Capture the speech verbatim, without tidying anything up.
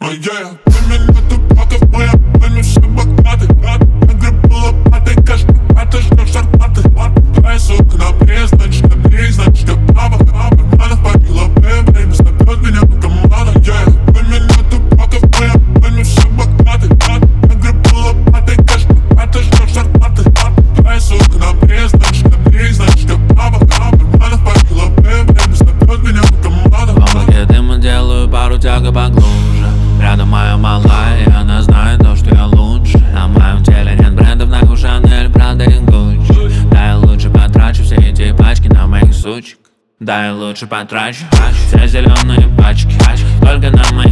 yeah. Ты меня тупаков, моя пойми все богаты. На грибу лопатой, каждый пятый ждёшь зарплаты. Твоя сука на приезд, значит я приезд, значит я папа. Манов побила время, зовёт меня команда, yeah. Ты меня тупаков, моя пойми все богаты. На грибу лопатой, каждый пятый ждёшь зарплаты. Твоя сука на приезд, значит я приезд, значит я папа. Манов побила время, зовёт меня команда. В облаке дыма делаю пару тяга поглубже. Рядом моя малая, и она знает то, что я лучше. На моем теле нет брендов, нахуй Шанель, Прада и Гуччи. Да я лучше потрачу все эти пачки на моих сучек. Да я лучше потрачу все зеленые пачки только на мои